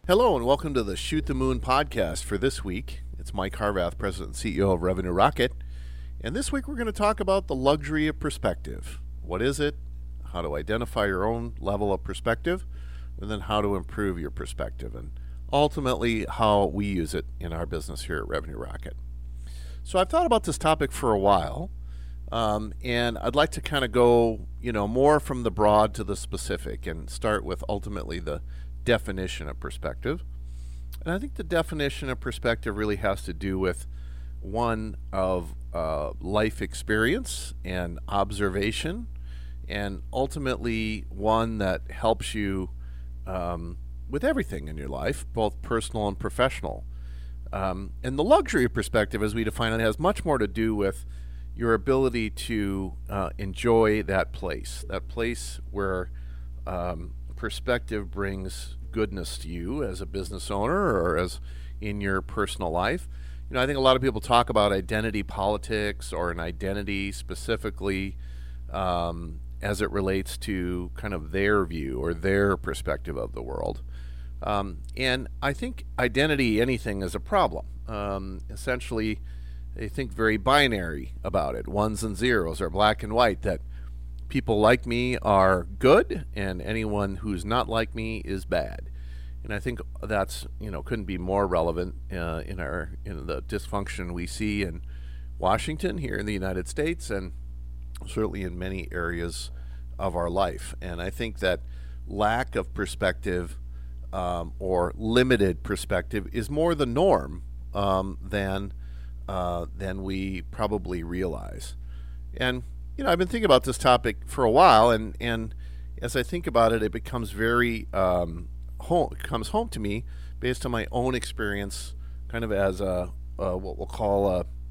Hello and welcome to the Shoot the Moon podcast for this week. It's Mike Harvath, President and CEO of Revenue Rocket. And this week we're going to talk about the luxury of perspective. What is it? How to identify your own level of perspective, and then how to improve your perspective, and ultimately how we use it in our business here at Revenue Rocket. So I've thought about this topic for a while, and I'd like to kind of go, more from the broad to the specific and start with ultimately the definition of perspective. And I think the definition of perspective really has to do with one of life experience and observation, and ultimately one that helps you with everything in your life, both personal and professional. And the luxury of perspective, as we define it, has much more to do with your ability to enjoy that place where perspective brings goodness to you as a business owner or as in your personal life. I think a lot of people talk about identity politics or an identity specifically as it relates to kind of their view or their perspective of the world. And I think identity, anything, is a problem. Essentially, they think very binary about it. Ones and zeros are black and white, that people like me are good and anyone who's not like me is bad. And I think that's, couldn't be more relevant in the dysfunction we see in Washington, here in the United States, and certainly in many areas of our life. And I think that lack of perspective or limited perspective is more the norm than we probably realize. And I've been thinking about this topic for a while, and as I think about it, it becomes very comes home to me based on my own experience, kind of as what we'll call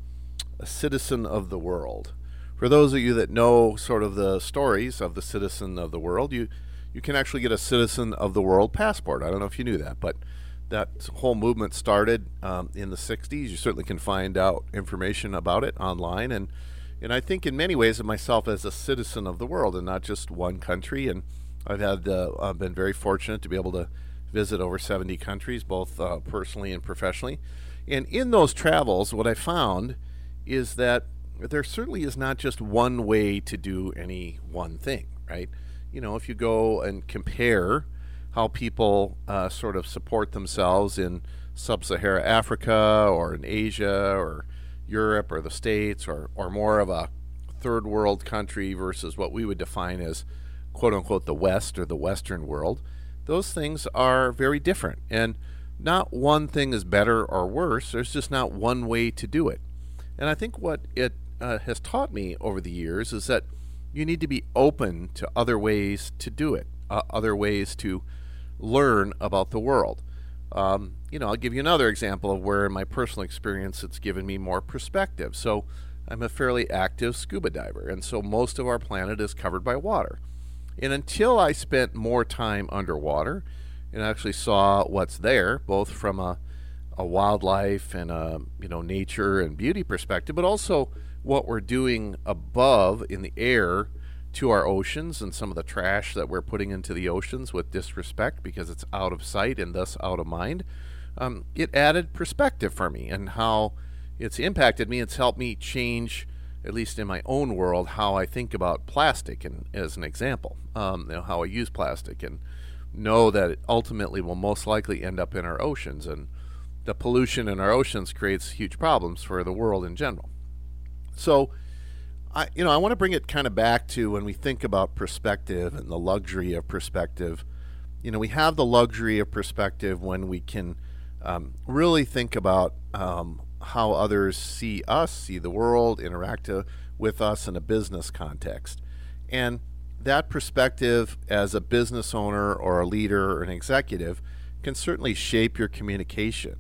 a citizen of the world. For those of you that know sort of the stories of the citizen of the world, you can actually get a citizen of the world passport. I don't know if you knew that, but that whole movement started in the 60s. You certainly can find out information about it online, and I think in many ways of myself as a citizen of the world and not just one country. And I've been very fortunate to be able to visit over 70 countries, both personally and professionally. And in those travels, what I found is that there certainly is not just one way to do any one thing, right? If you go and compare how people sort of support themselves in sub-Saharan Africa or in Asia or Europe or the States, or more of a third world country versus what we would define as quote unquote the West or the Western world, those things are very different. And not one thing is better or worse. There's just not one way to do it. And I think what it has taught me over the years is that you need to be open to other ways to do it, other ways to learn about the world. I'll give you another example of where in my personal experience it's given me more perspective. So I'm a fairly active scuba diver, and so most of our planet is covered by water. And until I spent more time underwater and actually saw what's there, both from a wildlife and a nature and beauty perspective, but also what we're doing above in the air to our oceans and some of the trash that we're putting into the oceans with disrespect because it's out of sight and thus out of mind, it added perspective for me and how it's impacted me. It's helped me change, at least in my own world, how I think about plastic, and as an example, how I use plastic, and know that it ultimately will most likely end up in our oceans, and the pollution in our oceans creates huge problems for the world in general. So I want to bring it kind of back to when we think about perspective and the luxury of perspective. We have the luxury of perspective when we can really think about how others see us, see the world, interact with us in a business context. And that perspective as a business owner or a leader or an executive can certainly shape your communication.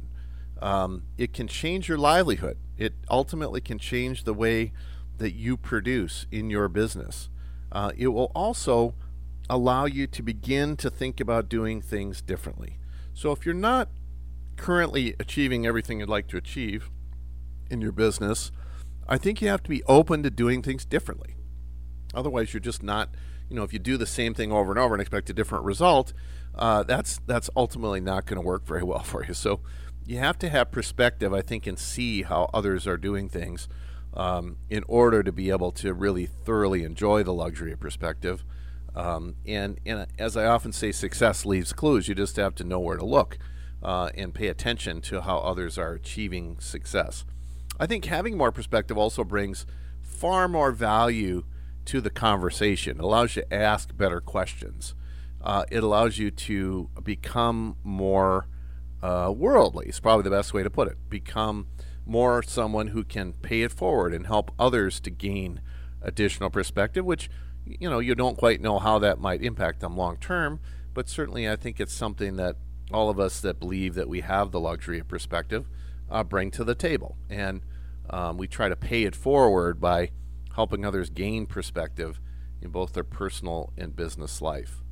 It can change your livelihood. It ultimately can change the way that you produce in your business. It will also allow you to begin to think about doing things differently. So if you're not currently achieving everything you'd like to achieve in your business, I think you have to be open to doing things differently. Otherwise, you're just not if you do the same thing over and over and expect a different result, that's ultimately not going to work very well for you. So you have to have perspective, I think, and see how others are doing things in order to be able to really thoroughly enjoy the luxury of perspective. And as I often say, success leaves clues. You just have to know where to look and pay attention to how others are achieving success. I think having more perspective also brings far more value to the conversation. It allows you to ask better questions. It allows you to become more worldly, is probably the best way to put it. Become more someone who can pay it forward and help others to gain additional perspective, which you don't quite know how that might impact them long term, but certainly I think it's something that all of us that believe that we have the luxury of perspective bring to the table. And we try to pay it forward by helping others gain perspective in both their personal and business life.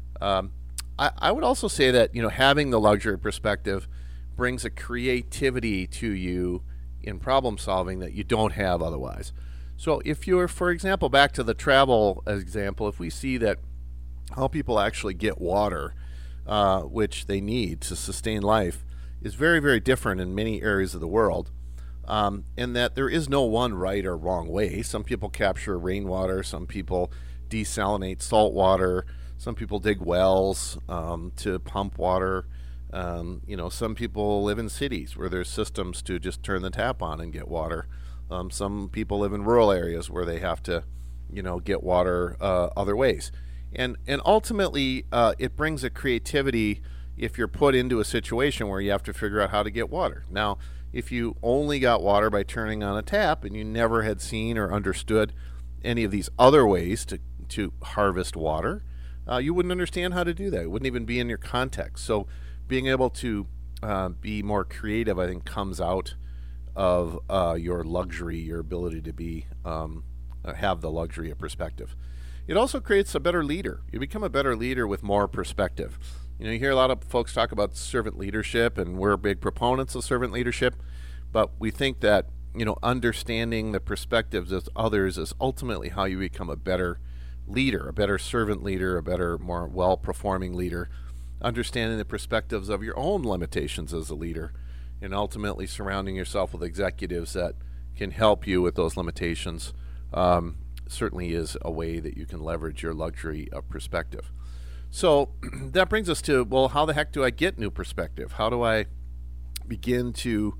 I would also say that having the luxury of perspective brings a creativity to you in problem solving that you don't have otherwise. So if you're, for example, back to the travel example, if we see that how people actually get water, which they need to sustain life, is very, very different in many areas of the world, and that there is no one right or wrong way. Some people capture rainwater, some people desalinate salt water, some people dig wells to pump water. Some people live in cities where there's systems to just turn the tap on and get water. Some people live in rural areas where they have to, get water other ways. And ultimately, it brings a creativity if you're put into a situation where you have to figure out how to get water. Now, if you only got water by turning on a tap and you never had seen or understood any of these other ways to harvest water, you wouldn't understand how to do that. It wouldn't even be in your context. So being able to be more creative, I think, comes out of your luxury, your ability to be have the luxury of perspective. It also creates a better leader. You become a better leader with more perspective. You hear a lot of folks talk about servant leadership, and we're big proponents of servant leadership, but we think that understanding the perspectives of others is ultimately how you become a better leader, a better servant leader, a better, more well-performing leader. Understanding the perspectives of your own limitations as a leader, and ultimately surrounding yourself with executives that can help you with those limitations certainly is a way that you can leverage your luxury of perspective. So that brings us to, well, how the heck do I get new perspective? How do I begin to,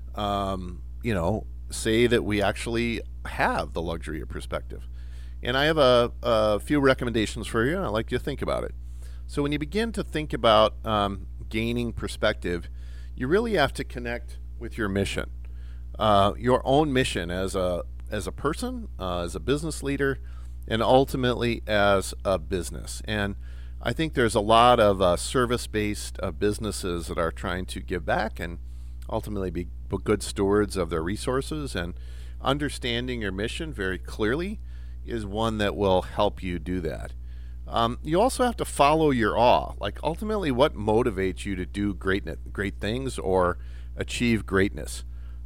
say that we actually have the luxury of perspective? And I have a few recommendations for you. I'd like you to think about it. So when you begin to think about gaining perspective, you really have to connect with your mission, your own mission as a person, as a business leader, and ultimately as a business. And I think there's a lot of service-based businesses that are trying to give back and ultimately be good stewards of their resources. And understanding your mission very clearly is one that will help you do that. You also have to follow your awe. Like, ultimately, what motivates you to do great things or achieve greatness?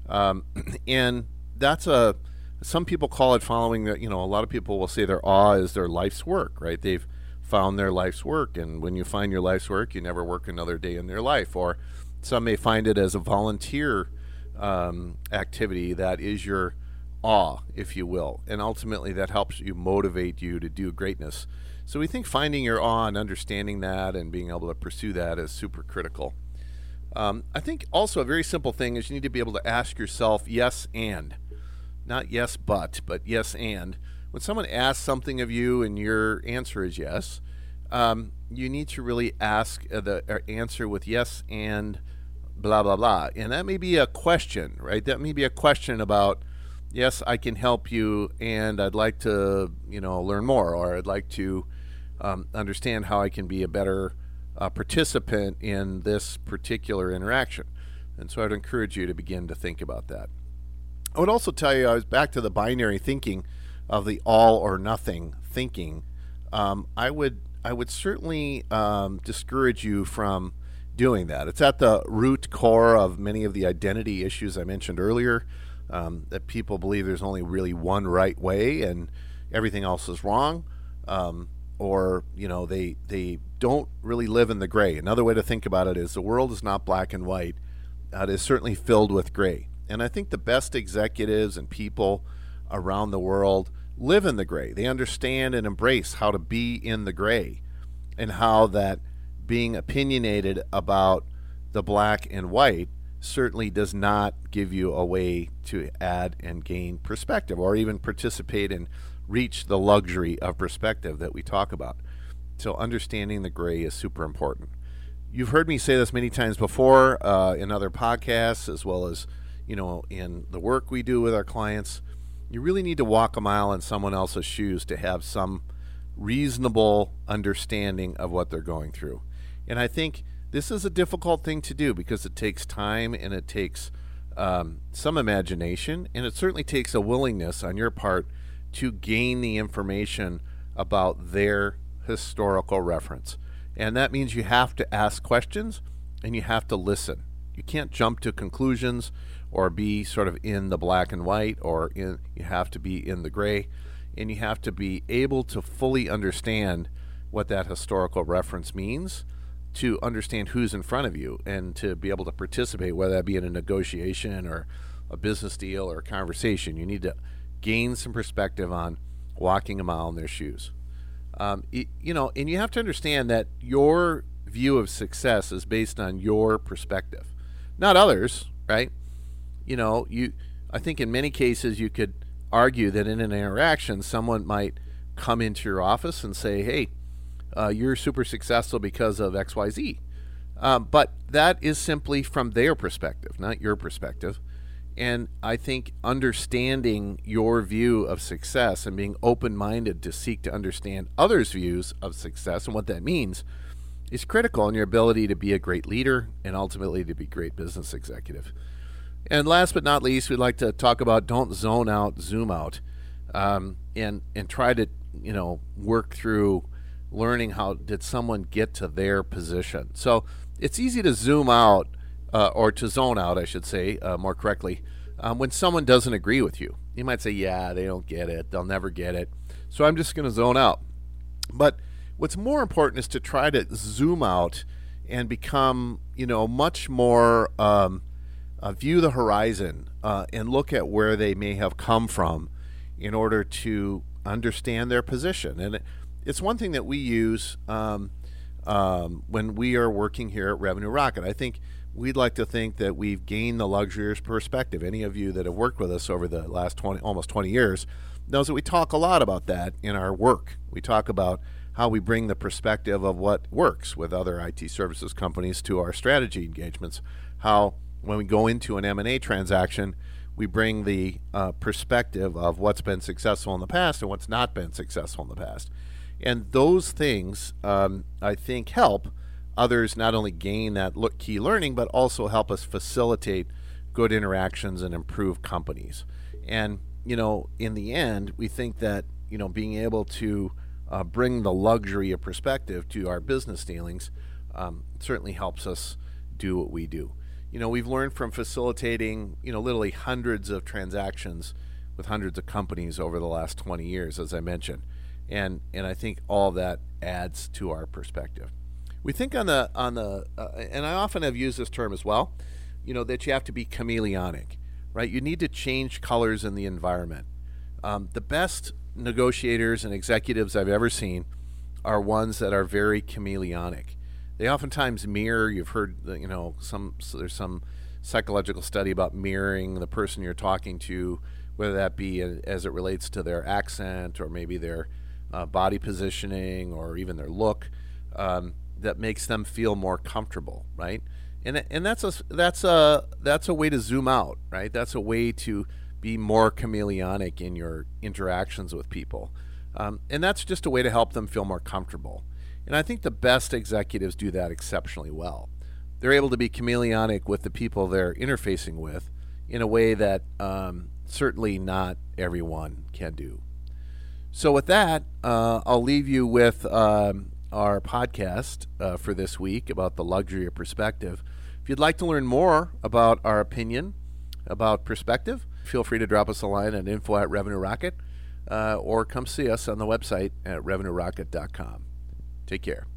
And that's some people call it following. A lot of people will say their awe is their life's work, right? They've found their life's work, and when you find your life's work, you never work another day in their life. Or some may find it as a volunteer activity that is your awe, if you will, and ultimately that helps you motivate you to do greatness. So we think finding your awe and understanding that and being able to pursue that is super critical. I think also a very simple thing is you need to be able to ask yourself yes and, not yes but yes and. When someone asks something of you and your answer is yes, you need to really ask the answer with yes and blah blah blah, and that may be a question, right? That may be a question about, yes, I can help you, and I'd like to, learn more, or I'd like to understand how I can be a better participant in this particular interaction. And so I'd encourage you to begin to think about that. I would also tell you, I was back to the binary thinking of the all or nothing thinking. I would certainly discourage you from doing that. It's at the root core of many of the identity issues I mentioned earlier. That people believe there's only really one right way and everything else is wrong. or they don't really live in the gray. Another way to think about it is the world is not black and white. It is certainly filled with gray. And I think the best executives and people around the world live in the gray. They understand and embrace how to be in the gray, and how that being opinionated about the black and white certainly does not give you a way to add and gain perspective, or even participate and reach the luxury of perspective that we talk about. So understanding the gray is super important. You've heard me say this many times before in other podcasts, as well as in the work we do with our clients. You really need to walk a mile in someone else's shoes to have some reasonable understanding of what they're going through. And I think this is a difficult thing to do because it takes time, and it takes some imagination, and it certainly takes a willingness on your part to gain the information about their historical reference. And that means you have to ask questions and you have to listen. You can't jump to conclusions or be sort of in the black and white, you have to be in the gray, and you have to be able to fully understand what that historical reference means, to understand who's in front of you, and to be able to participate, whether that be in a negotiation or a business deal or a conversation. You need to gain some perspective on walking a mile in their shoes. And you have to understand that your view of success is based on your perspective, not others, right? I think in many cases you could argue that in an interaction, someone might come into your office and say, hey, you're super successful because of XYZ. But that is simply from their perspective, not your perspective. And I think understanding your view of success and being open-minded to seek to understand others' views of success and what that means is critical in your ability to be a great leader and ultimately to be a great business executive. And last but not least, we'd like to talk about don't zone out, zoom out, and try to work through learning how did someone get to their position. So it's easy to zoom out, or to zone out, I should say, more correctly, when someone doesn't agree with you. You might say, yeah, they don't get it, they'll never get it, so I'm just going to zone out. But what's more important is to try to zoom out and become, much more view the horizon and look at where they may have come from in order to understand their position. And it's one thing that we use when we are working here at Revenue Rocket. I think we'd like to think that we've gained the luxury of perspective. Any of you that have worked with us over the last almost 20 years knows that we talk a lot about that in our work. We talk about how we bring the perspective of what works with other IT services companies to our strategy engagements, how when we go into an M&A transaction, we bring the perspective of what's been successful in the past and what's not been successful in the past. And those things, I think, help others not only gain that key learning, but also help us facilitate good interactions and improve companies. And, in the end, we think that, being able to bring the luxury of perspective to our business dealings certainly helps us do what we do. We've learned from facilitating, literally hundreds of transactions with hundreds of companies over the last 20 years, as I mentioned. And I think all that adds to our perspective. We think and I often have used this term as well, that you have to be chameleonic, right? You need to change colors in the environment. The best negotiators and executives I've ever seen are ones that are very chameleonic. They oftentimes mirror. You've heard, there's some psychological study about mirroring the person you're talking to, whether that be as it relates to their accent or maybe their body positioning or even their look, that makes them feel more comfortable, right? And that's a way to zoom out, right? That's a way to be more chameleonic in your interactions with people, and that's just a way to help them feel more comfortable. And I think the best executives do that exceptionally well. They're able to be chameleonic with the people they're interfacing with in a way that certainly not everyone can do. So with that, I'll leave you with our podcast for this week about the luxury of perspective. If you'd like to learn more about our opinion about perspective, feel free to drop us a line at info@Revenue Rocket. or come see us on the website at revenuerocket.com. Take care.